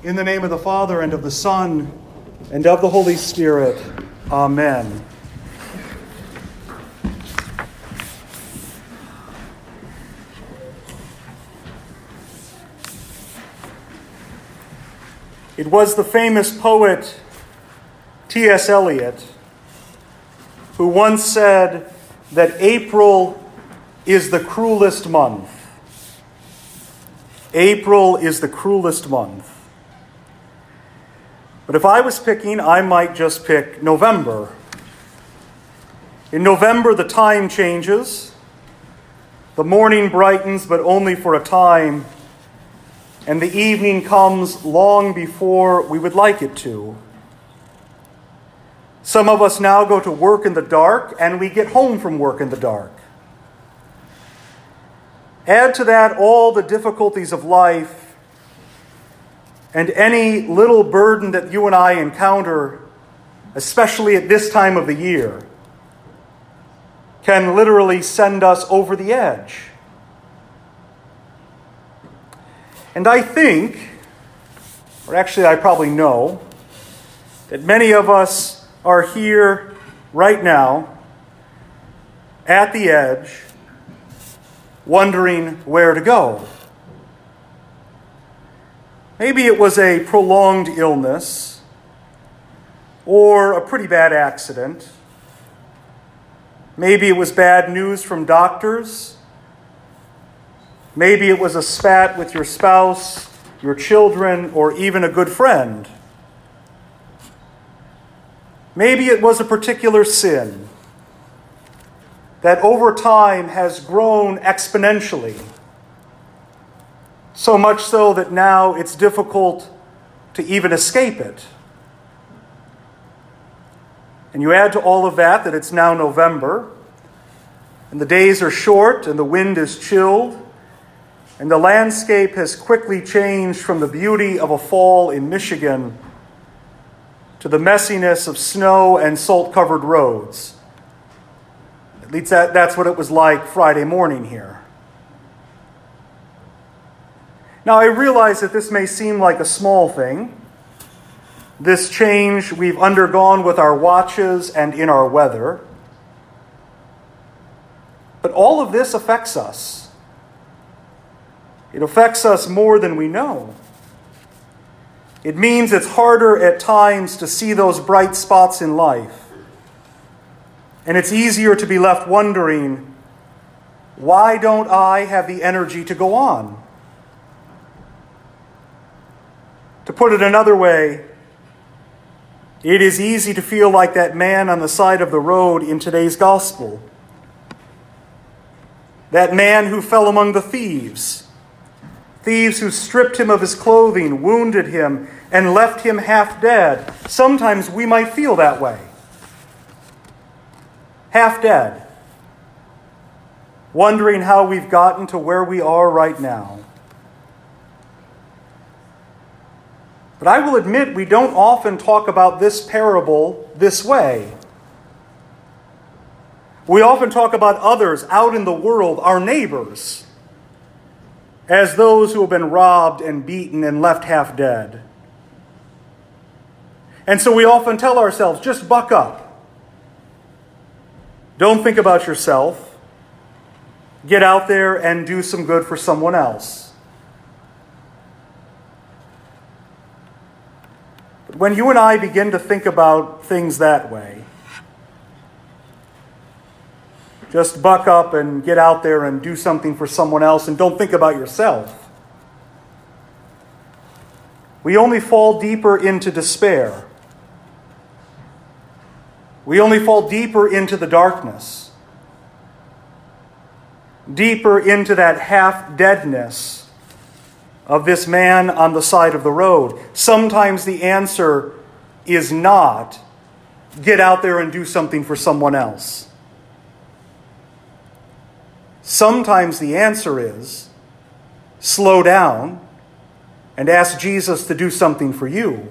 In the name of the Father, and of the Son, and of the Holy Spirit. Amen. It was the famous poet T.S. Eliot who once said that April is the cruelest month. April is the cruelest month. But if I was picking, I might just pick November. In November, the time changes. The morning brightens, but only for a time. And the evening comes long before we would like it to. Some of us now go to work in the dark, and we get home from work in the dark. Add to that all the difficulties of life, and any little burden that you and I encounter, especially at this time of the year, can literally send us over the edge. And I think, or actually I probably know, that many of us are here right now at the edge, wondering where to go. Maybe it was a prolonged illness or a pretty bad accident. Maybe it was bad news from doctors. Maybe it was a spat with your spouse, your children, or even a good friend. Maybe it was a particular sin that over time has grown exponentially. So much so that now it's difficult to even escape it. And you add to all of that it's now November, and the days are short, and the wind is chilled, and the landscape has quickly changed from the beauty of a fall in Michigan to the messiness of snow and salt-covered roads. At least that's what it was like Friday morning here. Now, I realize that this may seem like a small thing, this change we've undergone with our watches and in our weather. But all of this affects us. It affects us more than we know. It means it's harder at times to see those bright spots in life. And it's easier to be left wondering, why don't I have the energy to go on? To put it another way, it is easy to feel like that man on the side of the road in today's gospel. That man who fell among the thieves. Thieves who stripped him of his clothing, wounded him, and left him half dead. Sometimes we might feel that way. Half dead. Wondering how we've gotten to where we are right now. But I will admit we don't often talk about this parable this way. We often talk about others out in the world, our neighbors, as those who have been robbed and beaten and left half dead. And so we often tell ourselves, just buck up. Don't think about yourself. Get out there and do some good for someone else. When you and I begin to think about things that way, just buck up and get out there and do something for someone else and don't think about yourself, we only fall deeper into despair. We only fall deeper into the darkness, deeper into that half-deadness of this man on the side of the road. Sometimes the answer is not, get out there and do something for someone else. Sometimes the answer is, slow down and ask Jesus to do something for you.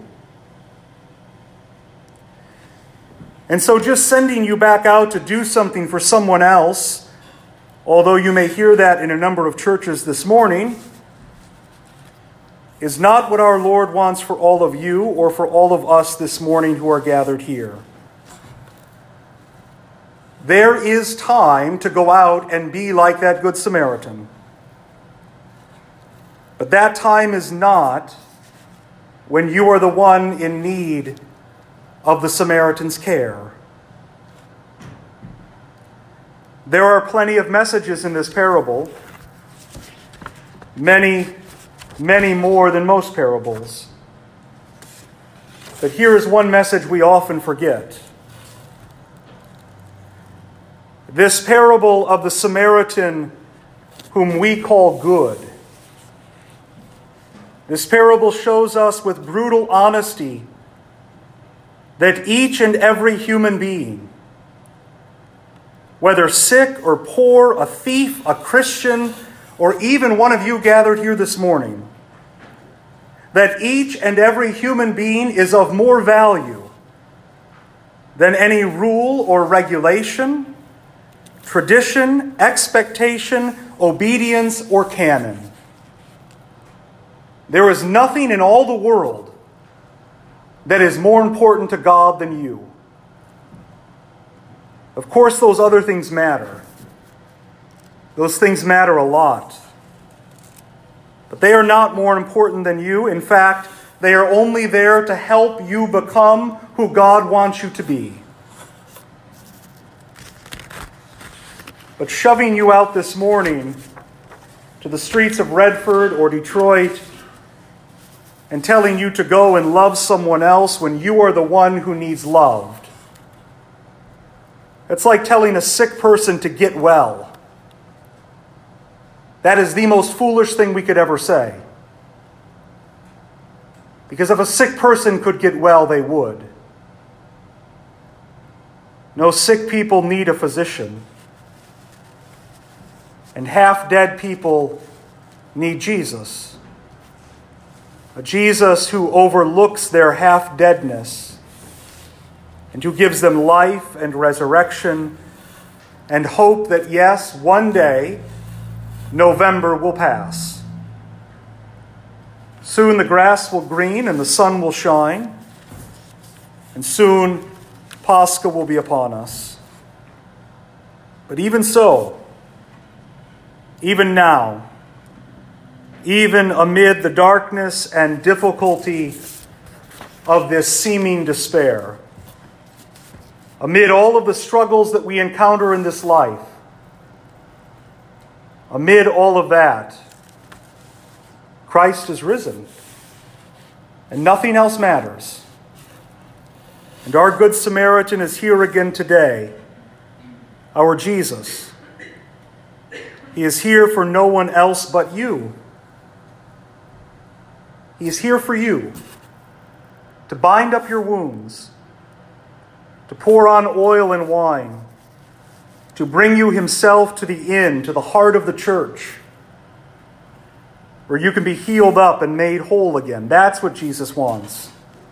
And so just sending you back out to do something for someone else, although you may hear that in a number of churches this morning, is not what our Lord wants for all of you or for all of us this morning who are gathered here. There is time to go out and be like that Good Samaritan. But that time is not when you are the one in need of the Samaritan's care. There are plenty of messages in this parable, many more than most parables. But here is one message we often forget. This parable of the Samaritan whom we call good. This parable shows us with brutal honesty that each and every human being, whether sick or poor, a thief, a Christian, or even one of you gathered here this morning, that each and every human being is of more value than any rule or regulation, tradition, expectation, obedience, or canon. There is nothing in all the world that is more important to God than you. Of course, those other things matter. Those things matter a lot. But they are not more important than you. In fact, they are only there to help you become who God wants you to be. But shoving you out this morning to the streets of Redford or Detroit and telling you to go and love someone else when you are the one who needs loved, it's like telling a sick person to get well. That is the most foolish thing we could ever say. Because if a sick person could get well, they would. No, sick people need a physician. And half-dead people need Jesus. A Jesus who overlooks their half-deadness and who gives them life and resurrection and hope that, yes, one day, November will pass. Soon the grass will green and the sun will shine, and soon Pascha will be upon us. But even so, even now, even amid the darkness and difficulty of this seeming despair, amid all of the struggles that we encounter in this life, amid all of that, Christ is risen, and nothing else matters. And our Good Samaritan is here again today, our Jesus. He is here for no one else but you. He is here for you, to bind up your wounds, to pour on oil and wine, to bring you himself to the inn, to the heart of the church, where you can be healed up and made whole again. That's what Jesus wants.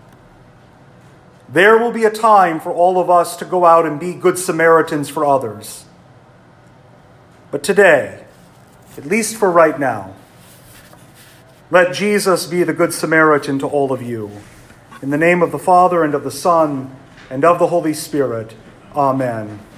There will be a time for all of us to go out and be good Samaritans for others. But today, at least for right now, let Jesus be the Good Samaritan to all of you. In the name of the Father, and of the Son, and of the Holy Spirit. Amen.